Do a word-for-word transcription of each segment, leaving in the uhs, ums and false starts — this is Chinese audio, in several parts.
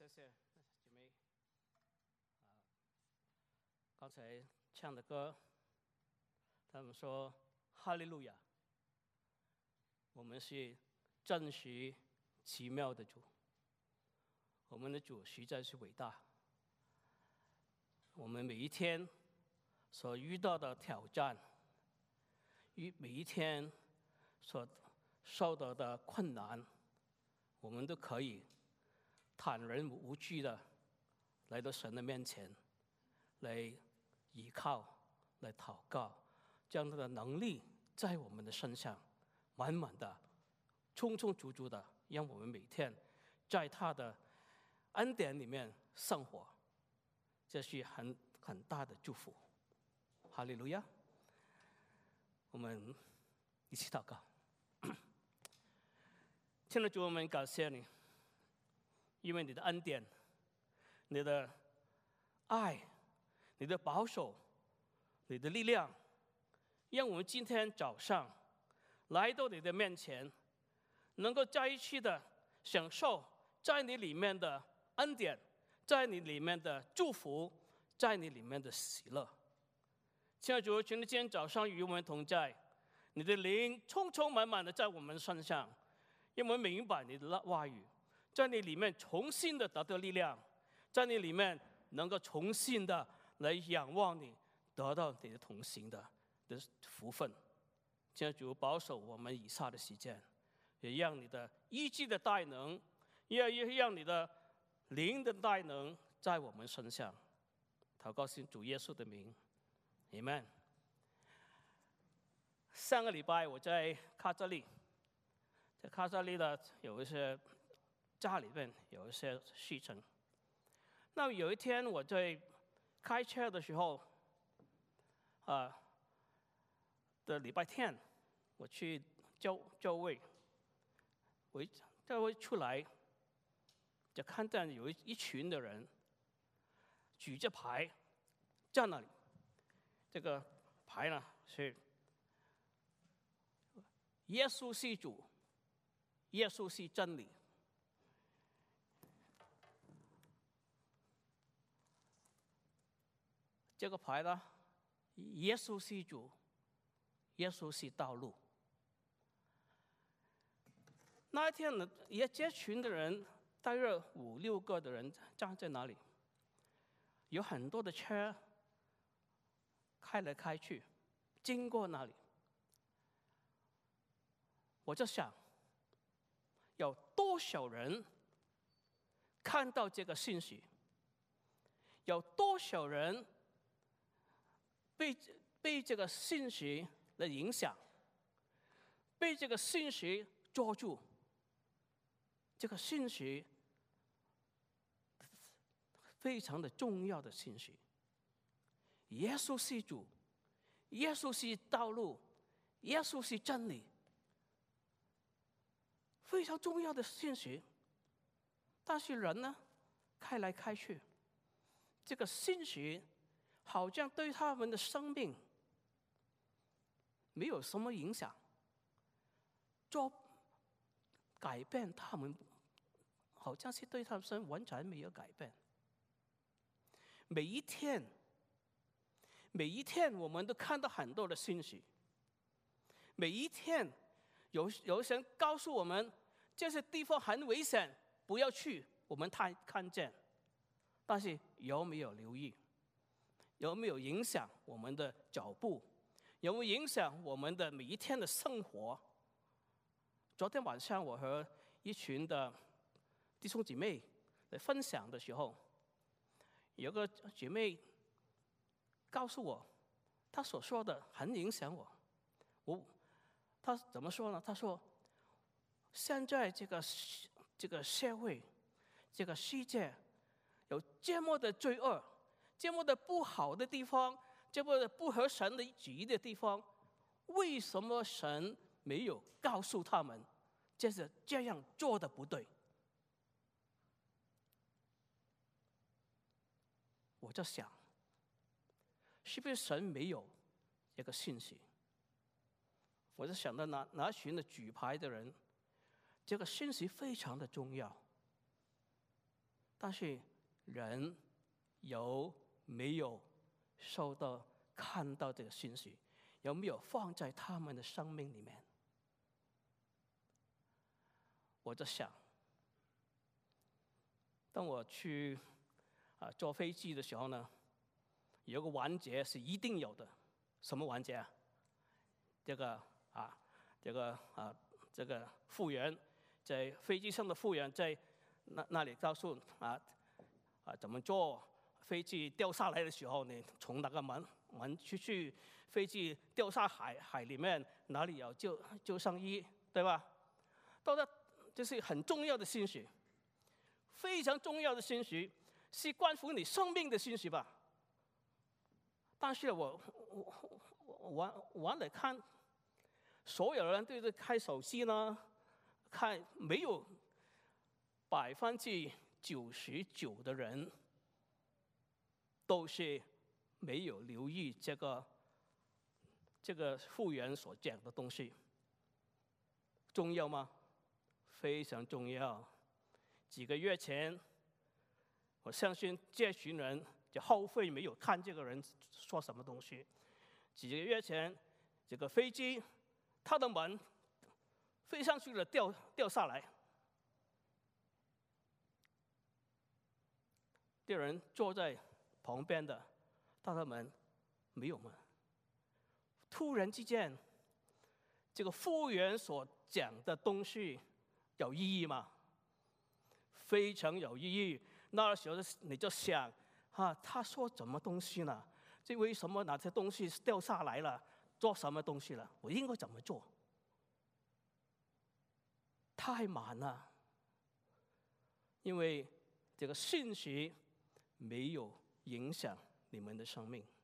谢谢姐妹。啊，刚才唱的歌，他们说哈利路亚，我们是真实奇妙的主，我们的主实在是伟大。我们每一天所遇到的挑战，与每一天所受到的困难，我们都可以坦然无惧的来到神的面前，来依靠，来祷告，这样的能力在我们的身上满满的、充充足足的，让我们每天在他的恩典里面生活，这是很很大的祝福。哈利路亚！我们一起祷告。亲爱的主，我们感谢你，因为你的恩典、你的爱、你的保守、你的力量，让我们今天早上来到你的面前，能够在一起的享受在你里面的恩典，在你里面的祝福，在你里面的喜乐。亲爱的主，请你今天早上与我们同在，你的灵充充满满的在我们身上，让我们明白你的话语，在你里面重新的得到力量，在你里面能够重新的来仰望你，得到你的同行的的福分。亲爱的主，保守我们以下的时间，也让你的医治的大能，也让你的灵的大能在我们身上。祷告信主耶稣的名 ，Amen。上个礼拜我在卡扎利，在卡扎利的有一些家里面有一些事情。那有一天我在开车的时候，啊的礼拜天，我去教教会，我教会出来，就看到有一一群的人举着牌在那里。这个牌呢是耶稣是主，耶稣是真理。这个牌呢，耶稣是主，耶稣是道路。那一天呢，也这群的人，大约五六个的人站在那里，有很多的车开来开去，经过那里。我就想，有多少人看到这个信息？有多少人被被这个信息的影响，被这个信息捉住？这个信息非常的重要的信息。耶稣是主，耶稣是道路，耶稣是真理，非常重要的信息。但是人呢，开来开去，这个信息好像对他们的生命没有什么影响，做改变他们，好像是对他们生命完全没有改变。每一天。每一天我们都看到很多的信息，每一天有有人告诉我们这些地方很危险，不要去，我们看看见，但是有没有留意？有没有影响我们的脚步？有没有影响我们的每一天的生活？昨天晚上我和一群的弟兄姐妹来分享的时候，有个姐妹告诉我，他所说的很影响我。我，他怎么说呢？他说，现在这个这个社会，这个世界，有这么的罪恶，这么的不好的地方，这么的不合神的旨意的地方，为什么神没有告诉他们，这是这样做的不对？我就想，是不是神没有这个信息？我就想到拿拿群的举牌的人，这个信息非常的重要。 但是人有没有受到看到这个信息？有没有放在他们的生命里面？我在想，当我去啊坐飞机的时候呢，有一个环节是一定有的，什么环节啊？这个啊，这个啊，这个服务员在飞机上的服务员在那那里告诉啊啊怎么做。飞机掉下来的时候，你从那个门门出去，飞机掉下海海里面，哪里有救救生衣，对吧？到了这是很重要的信息，非常重要的信息，是关乎你生命的信息吧。但是我我我玩玩来看，所有人都在开手机呢，看没有百分之九十九的人。都是没有留意这个这个服务员所讲的东西，重要吗？非常重要。几个月前，我相信这群人就后悔没有看这个人说什么东西。几个月前，这个飞机它的门飞上去了，掉掉下来，有人坐在旁边的，他的门没有门。突然之间，这个服务员所讲的东西有意义吗？非常有意义。那时候你就想，啊，他说什么东西呢？这为什么哪些东西掉下来了？做什么东西了？我应该怎么做？太满了，因为这个信息没有影响你们的生命。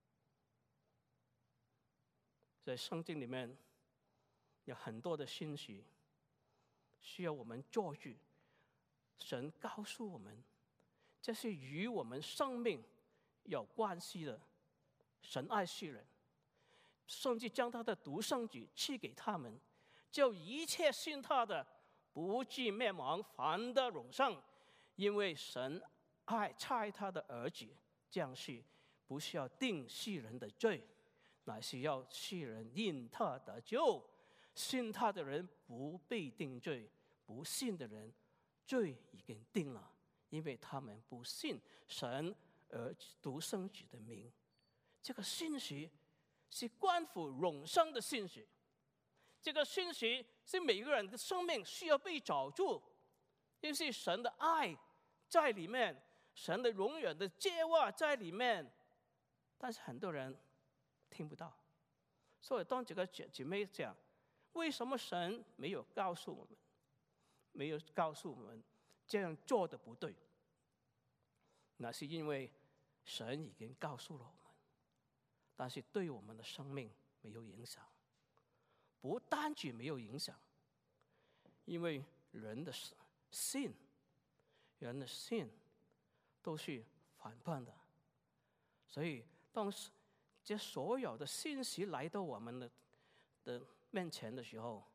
在圣经里面有很多的信息需要我们做去。神告诉我们，这是与我们生命有关系的。神爱世人，甚至将他的独生子赐给他们，叫一切信他的不至灭亡，反得永生。因为神爱差他的儿子降世，不是要定世人的罪，乃是要世人因他得救。信他的人不被定罪，不信的人罪已经定了，因为他们不信神而独生子的名。这个信息是关乎永生的信息，这个信息是每个人的生命需要被找住，因为神的爱在里面，神的永远的计划在里面，但是很多人听不到。所以当这个姐妹讲，为什么神没有告诉我们，没有告诉我们这样做的不对？那是因为神已经告诉了我们，但是对我们的生命没有影响。不单只没有影响，因为人的信，人的信都是反叛的。所以当这所有的信息来到我们的的面前的时候，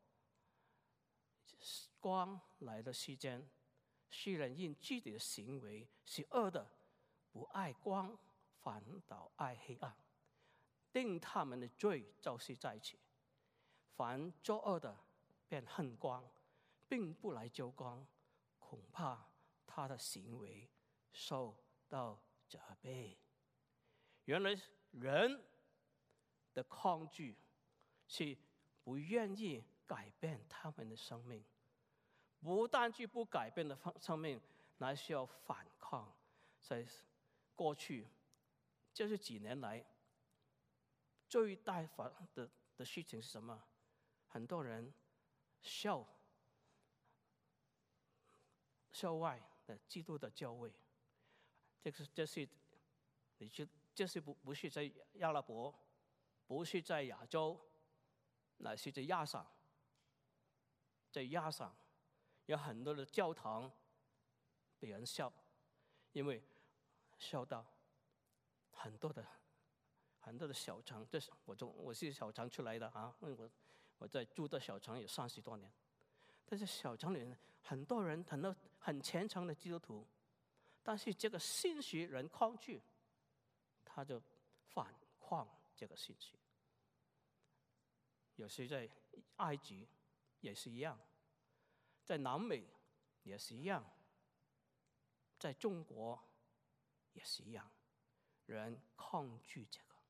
光来的时间，世人因自己的行为是恶的，不爱光，反倒爱黑暗，定他们的罪就是在此。凡作恶的便恨光，并不来救光，恐怕他的行为受到责备。原来人的抗拒是不愿意改变他们的生命，不但是不改变的生命，乃是要反抗。在过去这几年来，最大的的事情是什么？很多人校校外的基督的教会，这是这是你去，这是不不是在亚拉伯，不是在亚洲，乃是在亚上，在亚上有很多的教堂被人笑，因为笑到很多的很多的小城，这是我从我是小城出来的啊，我我在住的小城有三十多年，但是小城里面很多人很多很虔诚的基督徒， 但是这个信息人抗拒，他就反抗这个信息。有时在埃及也是一样，在南美也是一样，在中国也是一样，人抗拒这个。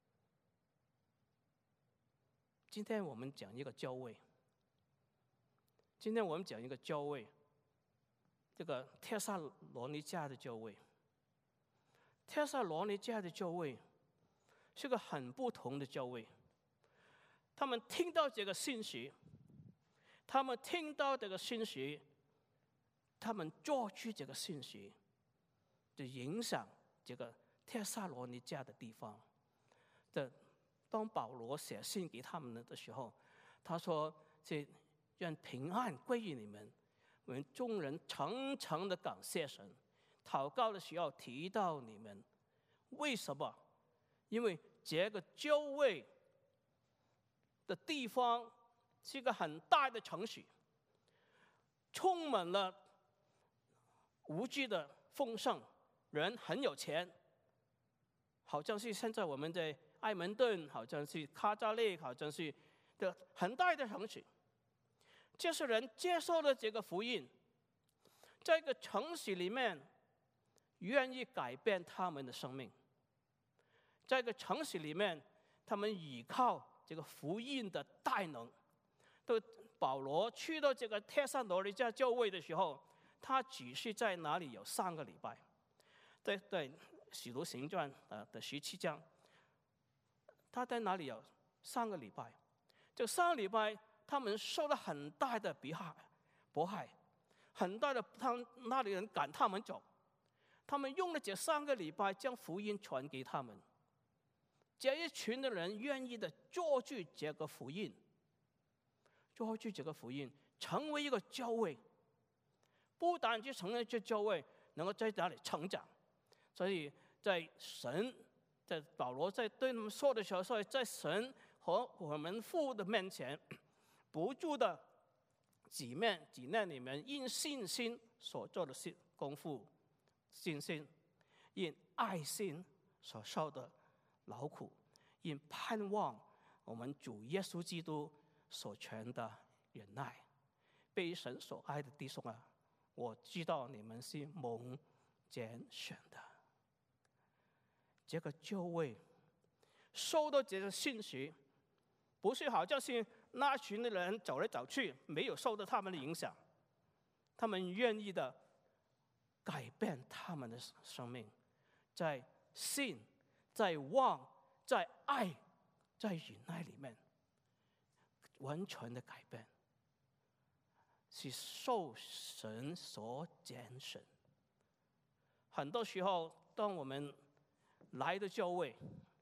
今天我们讲一个教会，今天我们讲一个教会，这个帖撒罗尼迦的教会，帖撒罗尼迦的教会是个很不同的教会。他们听到这个信息，他们听到这个信息，他们做出这个信息，就影响这个帖撒罗尼迦的地方。的当保罗写信给他们的时候，他说：“这愿平安归于你们。我们众人诚诚的感谢神。祷告的时候提到你们，为什么？因为这个教会的地方是一个很大的城市，充满了无惧的丰盛，人很有钱，好像是现在我们在埃蒙顿，好像是卡扎利，好像是的很大的城市。这些人接受了这个福音，在一个城市里面，愿意改变他们的生命。在一个城市里面，他们依靠这个福音的大能。都保罗去到这个帖撒罗尼迦教会的时候，他只是在哪里有三个礼拜，在在使徒行传呃的十七章，他在哪里有三个礼拜？这三个礼拜，他们受了很大的迫害，迫害，很大的，他们那里人赶他们走，他们用了这三个礼拜将福音传给他们。这一群的人愿意的做出这个福音，做出这个福音，成为一个教会。不单是成为这教会，能够在哪里成长。所以在神，在保罗在对他们说的时候，所以在神和我们父的面前，不住的几面几面你们因信心所做的功夫，信心因爱心所受的劳苦，因盼望我们主耶稣基督所全的忍耐。被神所爱的弟兄啊，我知道你们是蒙拣选的。这个教会收到这个信息，不是好像是那群的人走来走去，没有受到他们的影响，他们愿意的改变他们的生命，在信、在望、在爱、在忍耐里面，完全的改变，是受神所拣选。很多时候，当我们来到教会，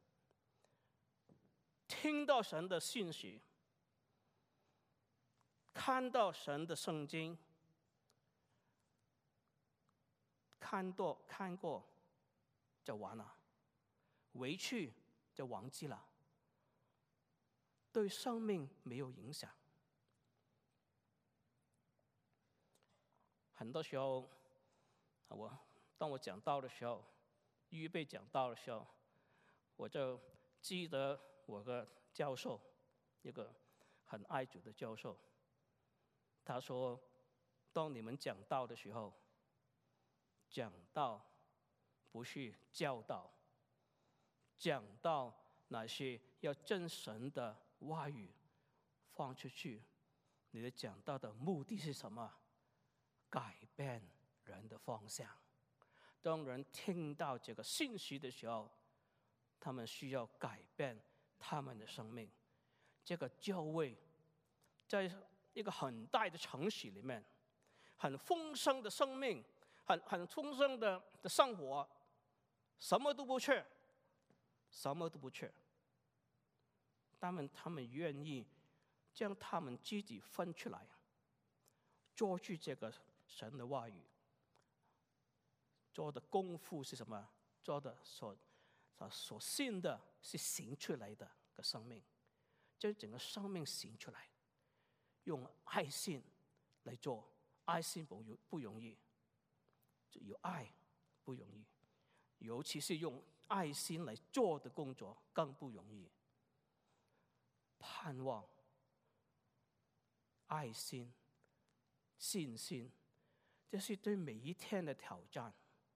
听到神的信息，看到神的圣经，看过看过就完了，回去就忘记了，对生命没有影响。很多时候，我当我讲道的时候，预备讲道的时候，我就记得我的教授，一个很爱主的教授，他说：当你们讲道的时候，讲道不是教导，讲道乃是要将神的话语放出去。你的讲道的目的是什么？改变人的方向。当人听到这个信息的时候，他们需要改变他们的生命。这个教会在一个很大的城市里面，很丰盛的生命，很很丰盛的的生活，什么都不缺，什么都不缺。他们他们愿意将他们自己分出来，做出这个神的话语。做的功夫是什么？做的所所信的是行出来的个生命，将整个生命行出来，用爱心来做。爱心不不容易，有爱不容易，尤其是用爱心来做的工作更不容易。盼望、爱心、信心，这是对每一天的挑战。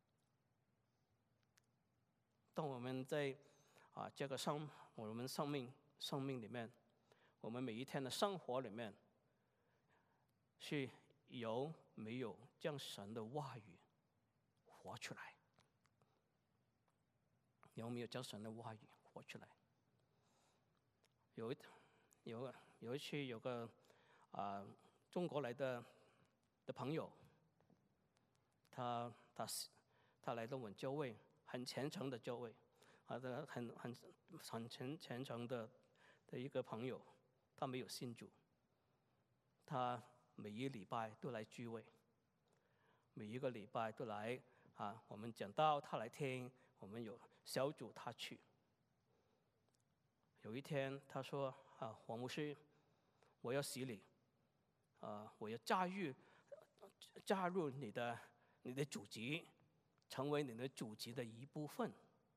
当我们在啊这个生我们生命生命里面，我们每一天的生活里面，是有没有将神的话语活出来？有没有将神的话语活出来？有一有有一次有个啊、呃、中国来的的朋友，他他他来到我们教会，很虔诚的教会，啊，很很很很虔虔诚的的一个朋友，他没有信主，他每一礼拜都来聚会，每一个礼拜都来啊，我们讲道他来听，我们有小组他去。有一天他说啊，黄牧师，我要洗礼，啊，我要加入加入你的你的组织，成为你的组织的一部分。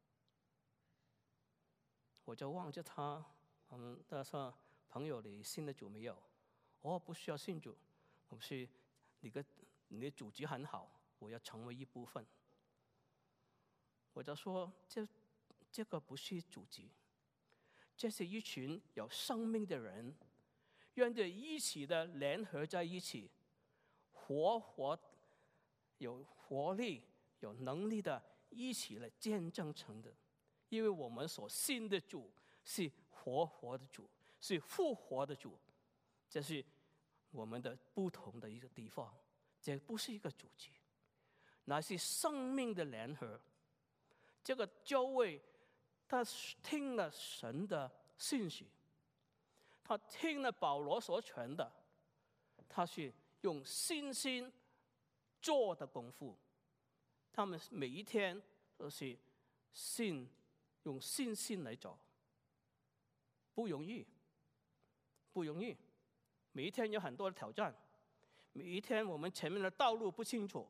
我就望着他，嗯，他说朋友，你信了主没有？哦，不需要信主，我是你的你的组织很好，我要成为一部分。我就说这这个不是组织，这是一群有生命的人，愿着一起的联合在一起，活活有活力、有能力的，一起来见证成的。因为我们所信的主是活活的主，是复活的主，这是我们的不同的一个地方。这不是一个组织，那是生命的联合。这个教会，他听了神的信息，他听了保罗所传的，他是用信心做的功夫。他们每一天都是信。用信心来走，不容易，不容易。每一天有很多的挑战，每一天我们前面的道路不清楚，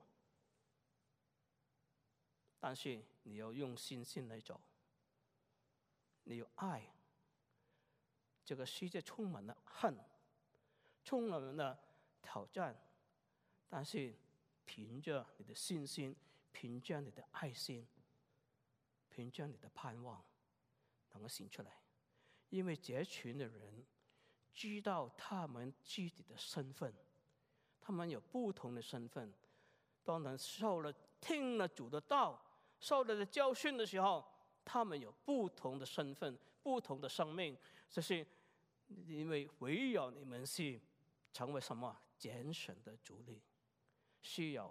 但是你要用信心来走，你有爱。这个世界充满了恨，充满了挑战，但是凭着你的信心，凭着你的爱心，凭着你的盼望能够行出来。因为这群的人知道他们自己的身份，他们有不同的身份。当人受了听了主的道，受了教训的时候，他们有不同的身份，不同的生命。这是因为唯有你们是成为什么拣选的族类，需要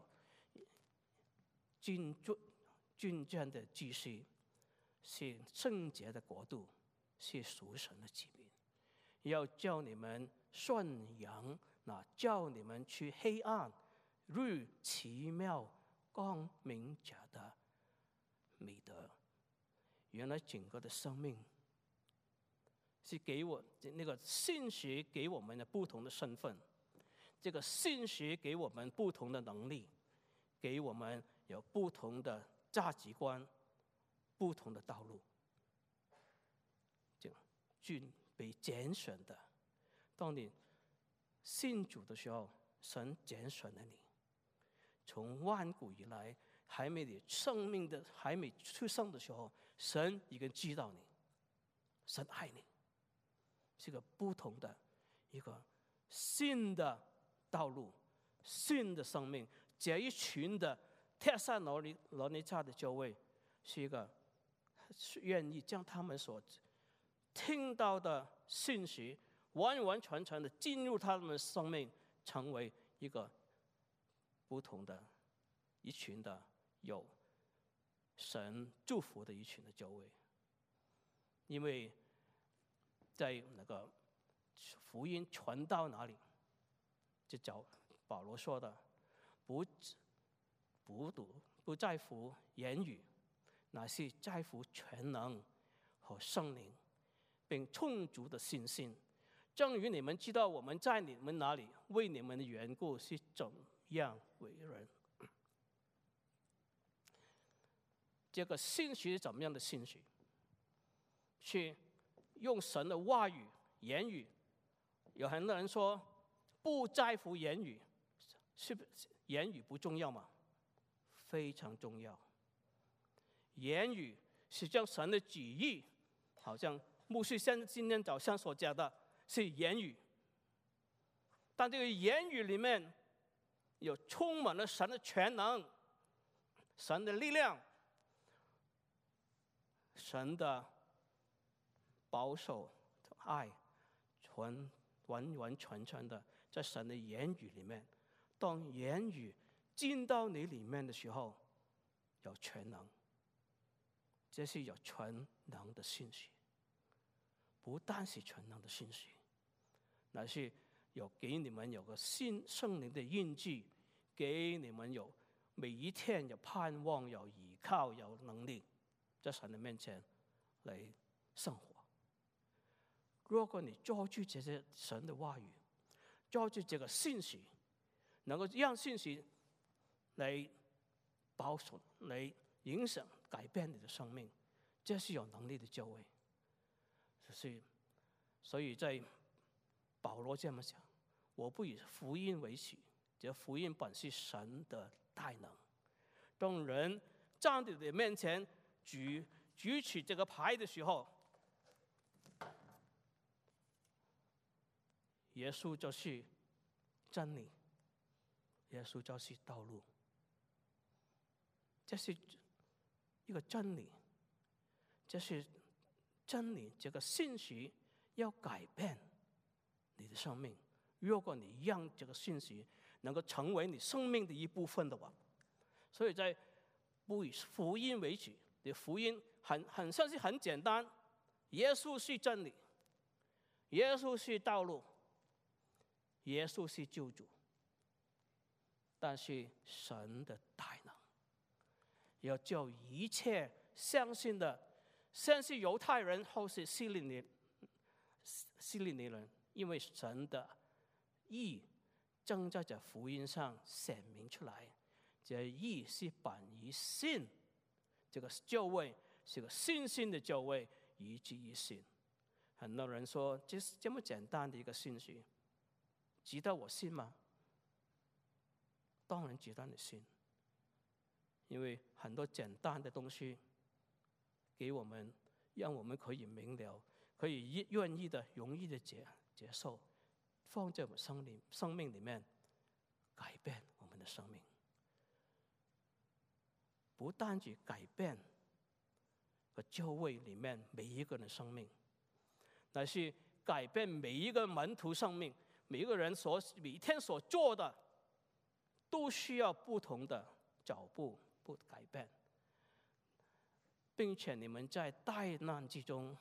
君君尊的祭司，是圣洁的国度，是属神的子民，要叫你们顺阳，那叫你们去黑暗日奇妙光明者的美德。原来整个的生命是给我那个信息给我们的不同的身份，这个信息给我们不同的能力，给我们有不同的价值观，不同的道路。就君被拣选的，当你信主的时候，神拣选了你。从万古以来，还没你生命的还没出生的时候，神已经知道你，神爱你，是个不同的一个新的道路，新的生命。这一群的帖撒罗尼罗尼迦的教会，是一个愿意将他们所听到的信息，完完全全的进入他们的生命，成为一个不同的一群的有神祝福的一群的教会。因为在那个福音传到哪里，就找保罗说的，不不读不在乎言语，乃是在乎全能和圣灵，并充足的信心。正如你们知道我们在你们那里为你们的缘故是怎样为人。 这个信息是怎么样的信息？去用神的话语、言语。有很多人说不在乎言语，是不是言语不重要吗？非常重要。言语是将神的旨意，好像牧师先今天早上所讲的是言语，但这个言语里面有充满了神的全能、神的力量、神的保守、爱，全完完全全的在神的言语里面。当言语进到你里面的时候，有全能，这是有全能的信息，不但是全能的信息，乃是有给你们有个信圣灵的印记，给你们有每一天有盼望、有依靠、有能力，在神的面前来生活。如果你抓住这些神的话语，抓住这个信息，能够让信息来保守、来影响、改变你的生命，这是有能力的教会。所以，所以在保罗这么讲，我不以福音为耻，这福音本是神的大能。当人站在你面前举举起这个牌的时候，耶稣就是真理，耶稣就是道路，这是一个真理，这是真理。这个信息要改变你的生命，如果你让这个信息能够成为你生命的一部分的话，所以在不以福音为耻，的福音很很像是很简单，耶稣是真理，耶稣是道路，耶稣是救主。但是神的大能要叫一切相信的，先是犹太人，后是希利尼希利尼人，因为神的义正在这福音上显明出来。这义是本于信，这个教会是个信心的教会，以至于信。很多人说这是这么简单的一个信息，值得我信吗？当然值得你信，因为很多简单的东西给我们，让我们可以明了，可以愿意的、容易的接接受，放在我们生命生命里面，改变我们的生命。不单只改变和教会里面每一个人的生命，乃是改变每一个门徒生命，每一个人所每一天所做的，都需要不同的脚步不改变，并且你们在大难之中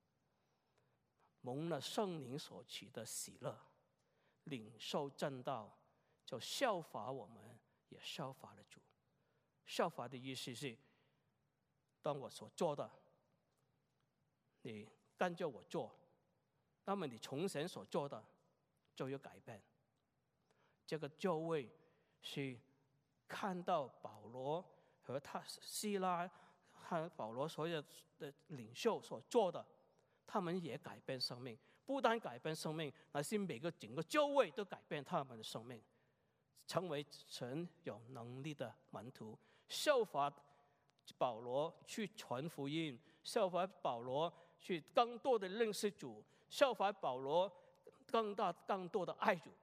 蒙了圣灵所赐的喜乐，领受正道，就效法我们，也效法了主。效法的意思是，当我所做的，你跟着我做，那么你从前所做的就要改变。这个教会是看到保罗和他希拉和保罗所有的领袖所做的，他们也改变生命。不但改变生命，乃是每个整个教会都改变他们的生命，成为神有能力的门徒。效法保罗去传福音，效法保罗去更多的认识主，效法保罗更大更多的爱主。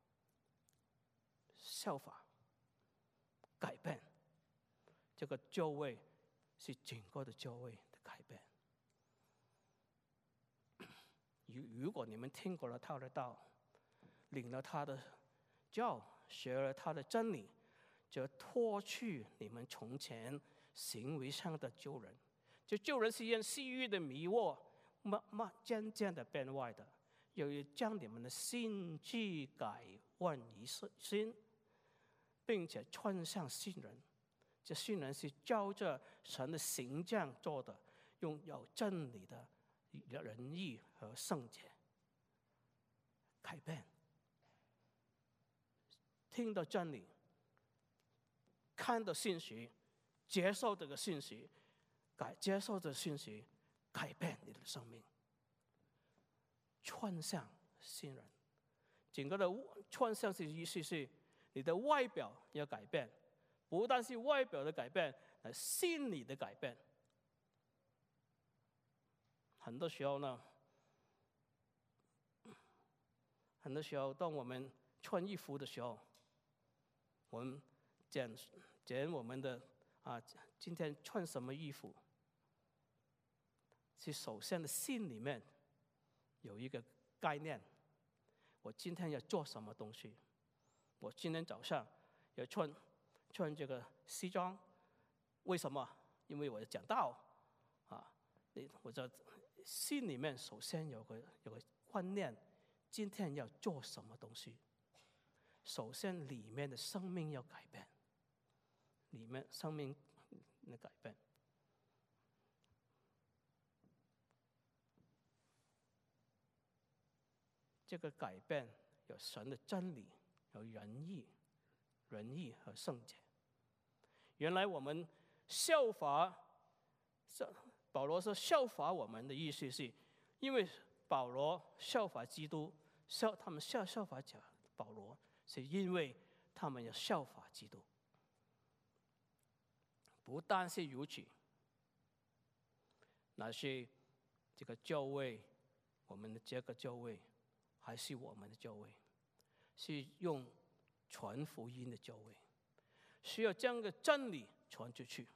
效法改变，这个教会是整个的教会的改变。如果你们听过了他的道，领了他的教，学了他的真理，就脱去你们从前行为上的旧人。就旧人是因私欲的迷惑，慢慢渐渐的变坏的，又要将你们的心智改换于新，并且穿上新人。这新人是照着神的形象做的，用有真理的仁义和圣洁改变。听到真理，看到信息，接受这个信息， 改接受这信息，改变你的生命，穿上新人。整个的穿上的意思是，你的外表要改变，不但是外表的改变，而心理的改变。很多时候呢，很多时候当我们穿衣服的时候，我们讲讲我们的啊，今天穿什么衣服，是首先的心里面有一个概念，我今天要做什么东西。我今天早上要穿穿这个西装，为什么？因为我要讲道啊，我在心里面首先有个有个观念，今天要做什么东西。首先里面的生命要改变，里面生命的改变。这个改变有神的真理，有仁义、仁义和圣洁。原来我们效法，保罗说效法我们的意思是，因为保罗效法基督，效他们效效法假保罗，是因为他们要效法基督。不但是如此，那是这个教会，我们的这个教会，还是我们的教会，是用传福音的教会，需要将个真理传出去。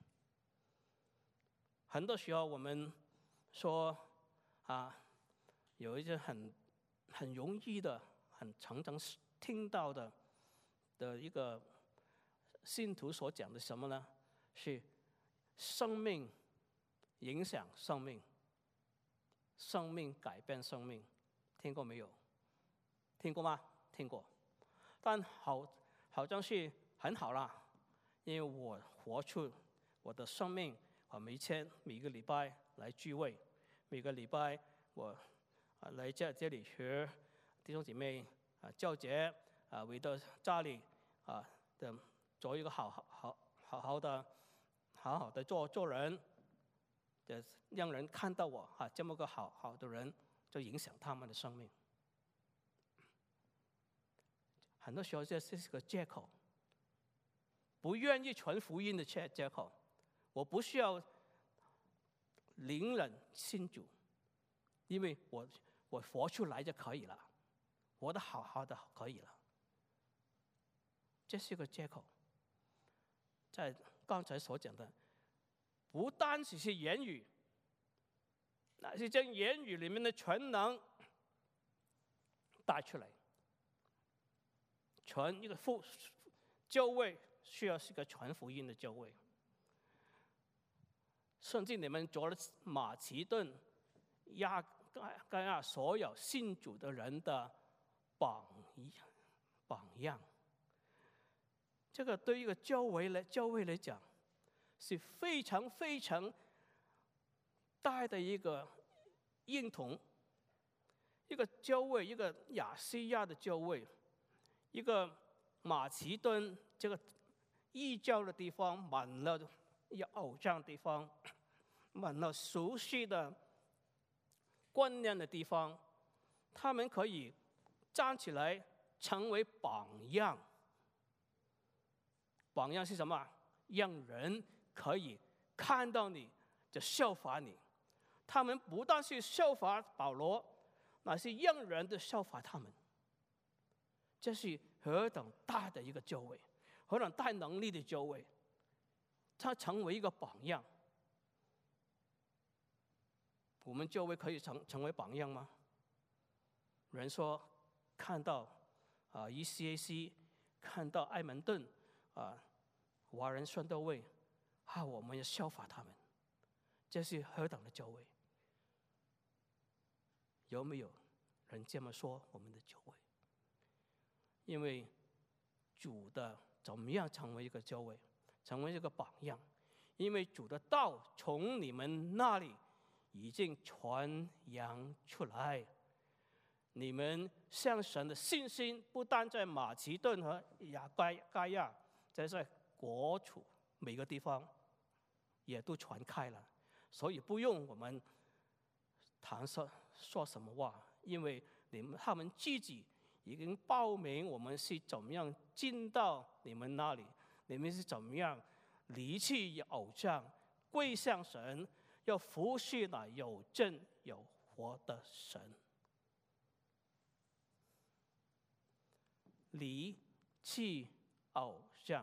很多时候我们说啊，有一些很很容易的、很常常听到的的一个信徒所讲的什么呢？是生命影响生命，生命改变生命，听过没有？听过吗？听过。但好好像是很好啦，因为我活出我的生命。我每天每个礼拜来聚会，每个礼拜我啊来这这里和弟兄姐妹啊交接啊，回到家里啊的做一个好好好好好的好好的做做人，的让人看到我啊这么个好好的人，就影响他们的生命。很多时候这是个借口，不愿意传福音的借借口。我不需要领人信主，因为我我活出来就可以了，活得好好的可以了。这是个借口。在刚才所讲的，不单只是言语，那是将言语里面的全能带出来。传一个福教会需要是个传福音的教会。甚至你们做了马其顿、亚该亚所有信主的人的榜榜样。这个对一个教会来教会来讲，是非常非常大的一个认同。一个教会，一个亚细亚的教会，一个马其顿这个异教的地方，满了有偶像的地方，满了熟悉的观念的地方，他们可以站起来成为榜样。榜样是什么？让人可以看到你，就效法你。他们不但是效法保罗，乃是让人的效法他们。这是何等大的一个教会，何等大能力的教会。他成为一个榜样。我们教会可以成成为榜样吗？人说看到啊 E C A C， 看到埃蒙顿啊华人宣道会啊，我们要效法他们。这是何等的教会？有没有人这么说我们的教会？因为主的怎么样成为一个教会？成为一个榜样，因为主的道从你们那里已经传扬出来。你们向神的信心不但在马其顿和亚该亚，在在国处每个地方也都传开了。 所以不用我们谈说说什么话，因为你们他们自己已经报名我们是怎么样进到你们那里，你们是怎么样离弃偶像，跪向神，要服侍那有真有活的神。离弃偶像，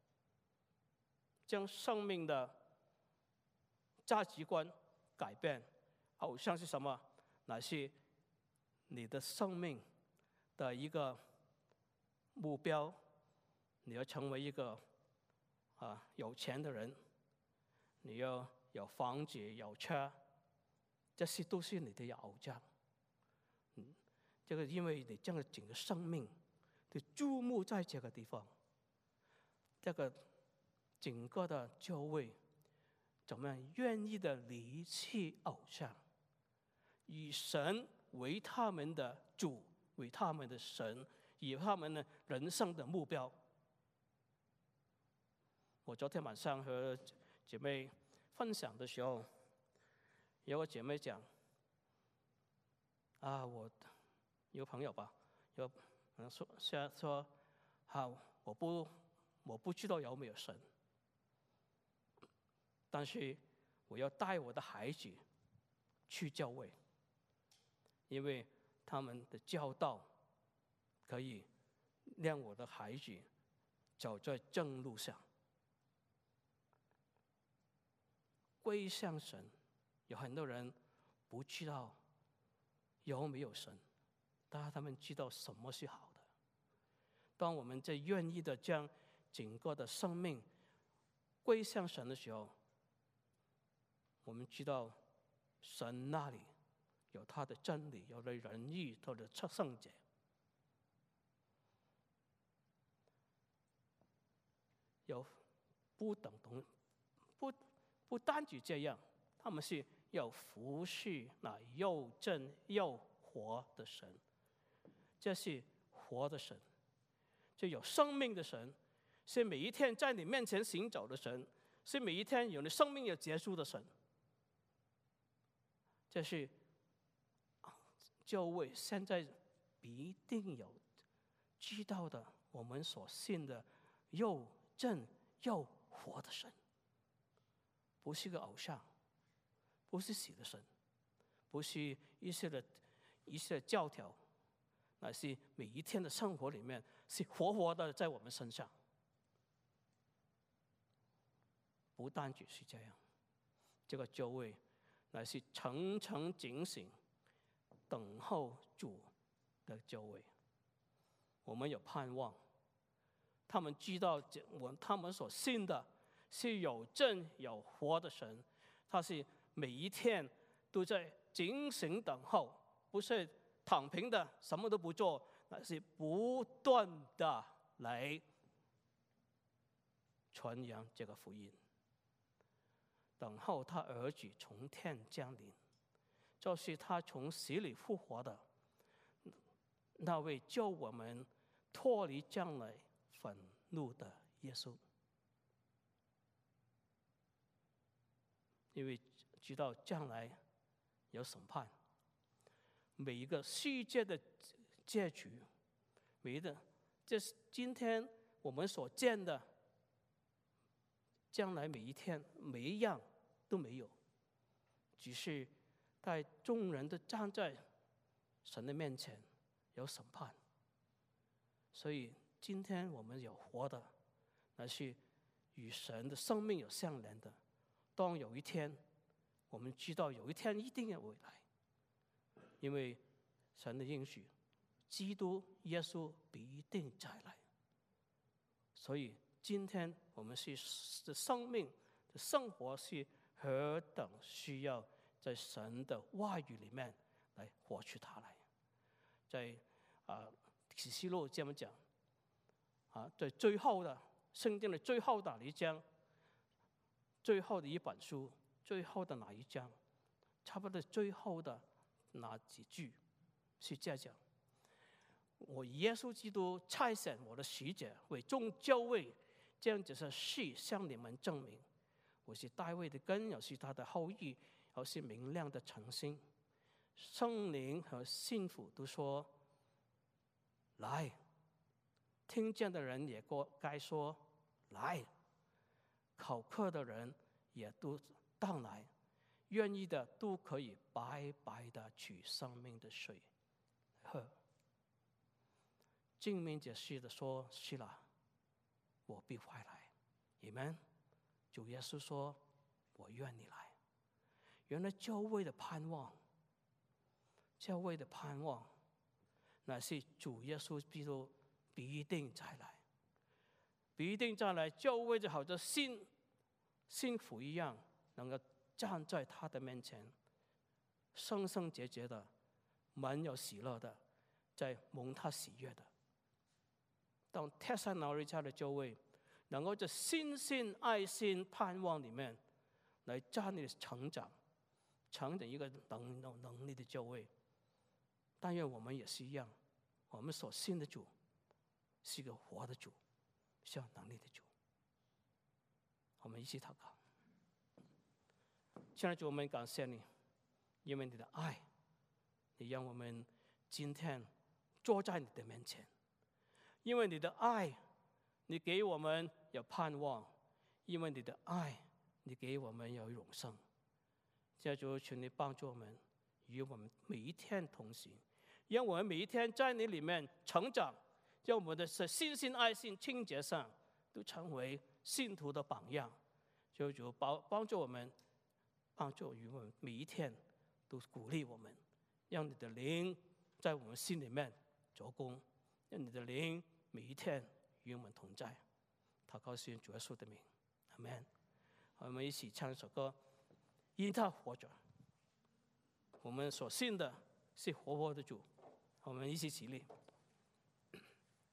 将生命的价值观改变。偶像是什么？乃是你的生命的一个目标，你要成为一个啊有钱的人，你要有房子有车，这些都是你的偶像。嗯，这个因为你这个整个生命都注目在这个地方，这个整个的教会怎么样愿意的离弃偶像，以神为他们的主，为他们的神，以他们的人生的目标。我昨天晚上和姐妹分享的时候，有个姐妹讲啊，我有朋友吧，有说说说，好，我不我不知道有没有神，但是我要带我的孩子去教会，因为他们的教导可以让我的孩子走在正路上。归向神，有很多人不知道有没有神，但他们知道什么是好的。当我们在愿意的将整个的生命归向神的时候，我们知道神那里有他的真理，有了仁义，有了圣洁。有不等同不不单只这样，他们是要服侍那又真又活的神。这是活的神，就有生命的神，是每一天在你面前行走的神，是每一天有你生命有结束的神。这是教会现在一定有知道的，我们所信的又真又活的神，不是个偶像，不是死的神，不是一些的一些的教条，乃是每一天的生活里面是活活的在我们身上。不单只是这样，这个教会乃是层层警醒等候主的教会。我们有盼望，他们知道我他们所信的是有真有活的神，他是每一天都在警醒等候，不是躺平的什么都不做，乃是不断的来传扬这个福音，等候他儿子从天降临，就是他从死里复活的那位救我们脱离将来愤怒的耶稣。因为知道将来有审判，每一个世界的结局，每一个这是今天我们所见的，将来每一天每一样都没有，只是在众人都站在神的面前有审判。所以今天我们有活的，那是与神的生命有相连的。当有一天我们知道有一天一定要回来，因为神的应许，基督耶稣必定再来。所以今天我们是的生命的生活是何等需要在神的话语里面来活出它来。在啊启示录这么讲啊，在最后的圣经的最后的一章，最后的一本书，最后的哪一章，差不多最后的哪几句是这样讲：我耶稣基督差遣我的使者为众教会，这样子的事向你们证明， 我是大卫的根，又是他的后裔，又是明亮的晨星。圣灵和信徒都说：来！听见的人也该说：来！口渴的人也都当来，愿意的都可以白白的取生命的水喝。经明解释的说：是了，我必快来。Amen。主耶稣说：我愿你来。原来教会的盼望，教会的盼望，乃是主耶稣基督必定再来，必定再来。教会就好像新新妇一样，能够站在他的面前，圣圣洁洁的，满有喜乐的，在蒙他喜悦的。当帖撒罗尼迦的教会能够在信心、爱心、盼望里面来站立成长，成长一个能能力的教会。但愿我们也是一样，我们所信的主是一个活的主，是有能力的主。我们一起祷告。亲爱的主，我们感谢你，因为你的爱，你让我们今天坐在你的面前。因为你的爱，你给我们有盼望；因为你的爱，你给我们有永生。现在主，求你帮助我们，与我们每一天同行，让我们每一天在你里面成长，让我们的信心、爱心、清洁上都成为信徒的榜样。求主帮帮助我们，帮助与我们每一天都鼓励我们，让你的灵在我们心里面做工，让你的灵每一天与我们同在。祷告是主耶稣的名，阿们。我们一起唱一首歌，因他活着。我们所信的是活活的主，我们一起起立。